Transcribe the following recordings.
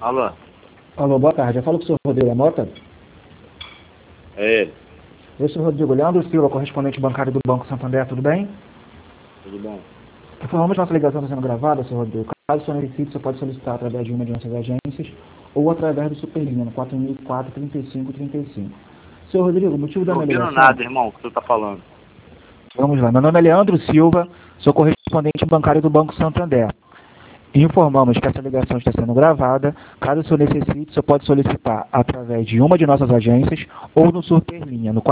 Alô? Alô, boa tarde. Eu falo com o senhor Rodrigo Mota. É ele. Eu sou o Rodrigo Leandro Silva, correspondente bancário do Banco Santander, tudo bem? Tudo bom? Informamos que nossa ligação está sendo gravada, senhor Rodrigo. Caso o senhor necessite, você pode solicitar através de uma de nossas agências ou através do Superlinha, no 4004-3535. Senhor Rodrigo, o motivo da Não minha ouvindo ligação... nada, irmão, o que você tá falando. Vamos lá. Meu nome é Leandro Silva, sou correspondente bancário do Banco Santander. Informamos que essa ligação está sendo gravada. Caso o senhor necessite, o senhor pode solicitar através de uma de nossas agências ou no Superlinha, no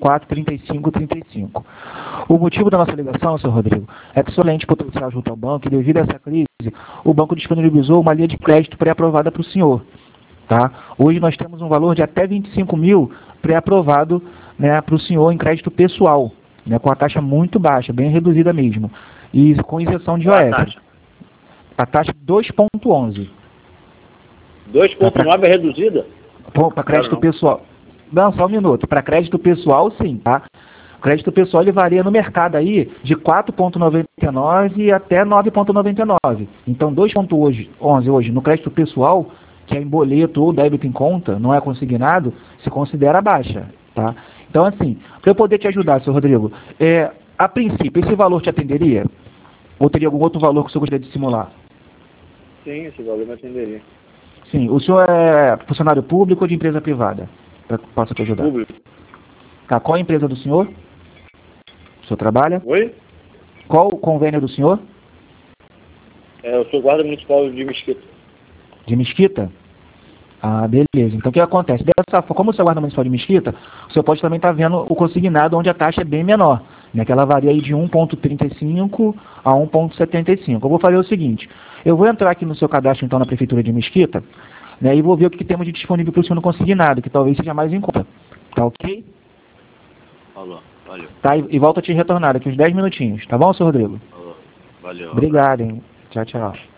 4004-3535. O motivo da nossa ligação, senhor Rodrigo, é que o senhor é ente potencial junto ao banco e devido a essa crise, o banco disponibilizou uma linha de crédito pré-aprovada para o senhor. Tá? Hoje nós temos um valor de até 25 mil pré-aprovado, né, para o senhor em crédito pessoal, né, com a taxa muito baixa, bem reduzida mesmo, e com isenção de Qual a IOF. taxa? A taxa 2,11. 2,9 é reduzida? Para crédito não. pessoal. Não, só um minuto. Para crédito pessoal, sim, tá? O crédito pessoal ele varia no mercado aí de 4,99 até 9,99. Então 2,11 hoje no crédito pessoal, que é em boleto ou débito em conta, não é consignado, se considera baixa, tá? Então assim, para eu poder te ajudar, seu Rodrigo, a princípio, esse valor te atenderia? Ou teria algum outro valor que o senhor gostaria de simular? Sim, esse valor me atenderia. Sim. O senhor é funcionário público ou de empresa privada? Para que eu possa te ajudar. Público. Tá. Qual a empresa do senhor? O senhor trabalha? Oi? Qual o convênio do senhor? Eu sou guarda municipal de Mesquita. De Mesquita? Ah, beleza. Então o que acontece? Como o senhor é guarda municipal de Mesquita, o senhor pode também estar vendo o consignado onde a taxa é bem menor, né? Que ela varia aí de 1,35 a 1,75. Eu vou fazer o seguinte, eu vou entrar aqui no seu cadastro então na Prefeitura de Mesquita, né, e vou ver o que temos de disponível para o senhor no consignado, que talvez seja mais em conta. Tá ok? Alô, valeu. Tá, e volto a te retornar aqui uns 10 minutinhos. Tá bom, senhor Rodrigo? Alô, valeu. Obrigado, hein? Tchau, tchau.